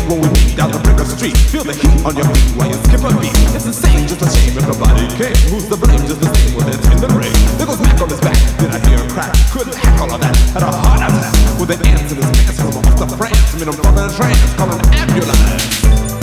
when we meet down the brick of street. Feel the heat on your feet while you skip a beat. It's insane, just a shame if nobody came. Who's the blame? Just the same when it's in the rain. There goes Mac on his back, did I hear a crack? Couldn't hack all of that, had a heart attack. With the ants in his pants from off to France. Made him fucking a trance, call an ambulance.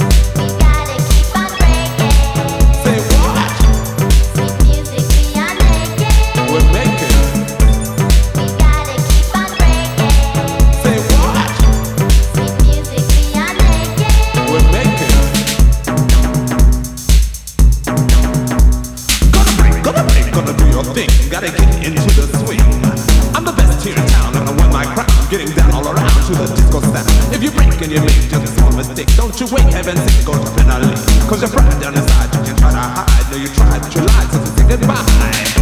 Gotta get into the swing. I'm the best here in town and I won my crown. Getting down all around to the disco sound. If you break and you make just a small mistake, don't you wait, heaven's sake, go to penalty. Cause you're fried down inside, you can try to hide. No, you tried, but you lied, so say goodbye.